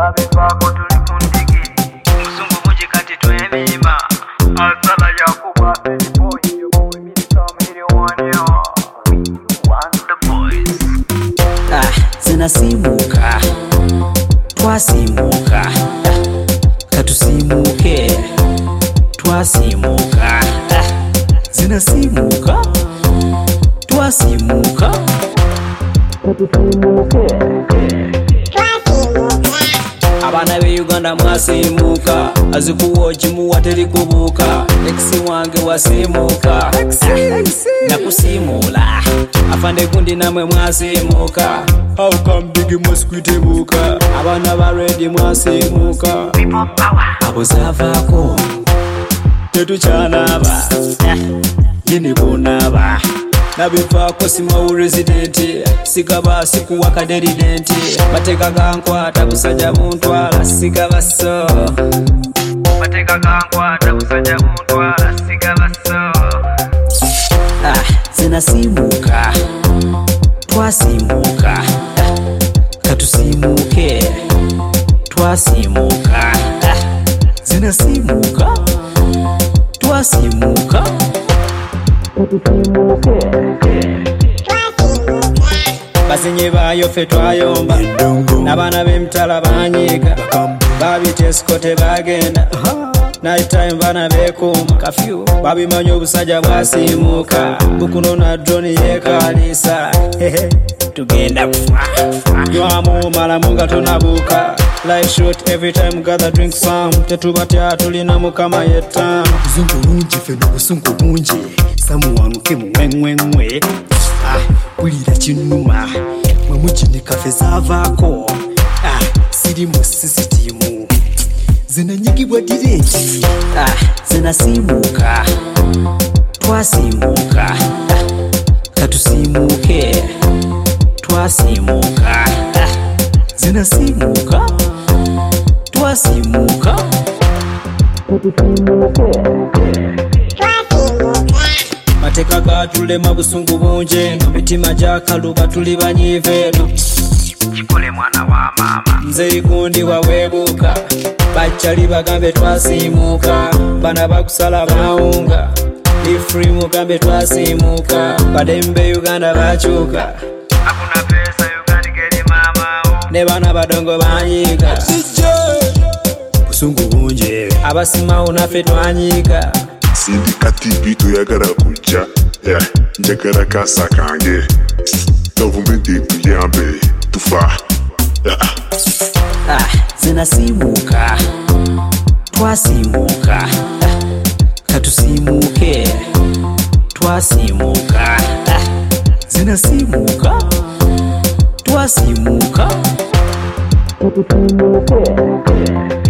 Nabivako tuli kundigi Muzungu munji kati tuemima Alsala ya kuba Bad boy Yo boy Milita milioni yo Want the boys Zinasimuka Twasimuka Katusimuke Twasimuka Zinasimuka Twasimuka Katusimuke Abana be Uganda mwasimuka Azikuwa jimu wateri kubuka Lexi wange wasimuka Nakusimula Afande kundi namwe mwasimuka How come big mosquito buka Abana ba ready mwasimuka Abuzavako Tetu chanaba Yini bunaba Nabivako simawu residenti Sigaba siku wakaderidenti Bateka gankwata busajja muntwala sigaba so Bateka gankwata busajja muntwala sigaba so Zinasimuka Twasimuka Katusimuke Twasimuka Zinasimuka Twasimuka Katusimuke Bazinyi bayo fe twayomba Nabana b'emtala banyiga Babita esikote bagenda Night time bana bekuma kafyu Babimanyi obusajja bwasimuka Bukuno na drone yekalisa Tugenda kufa Nywamu malamu nga tunabuka Light shot every time gather drink some Tetubatya tulina mukama yetta Buzungu bungi fe n'obusungu bungi Samuwanuke muwengwengwe Bulira kinuma Mwe mukine kafe zaavaako Sirimu sisitimu Zinanyigibwa direki Zinasimuka Twasimuka Katusimuke Twasimuka Zinasimuka Twasimuka Katusimuke Mateka gatulema busungu bungi Mitima gyakaluba tuli banyiive Chikole mwana wa mama Nze ikundi wawebuka Bachali bagambe twasimuka Bana bakusala bawunga Ifri mugambe twasimuka Badembe Uganda bachuka Hakuna pesa Uganda geri mama Ne bana badongo banyiga Busungu bungi Abasimawo naffe twanyiga Sindikati bito yagala kujja njagala kasa kange Gavumenti tuyambe tufa Zinasimuka Twasimuka Katusimuke Twasimuka Zinasimuka Twasimuka Katusimuke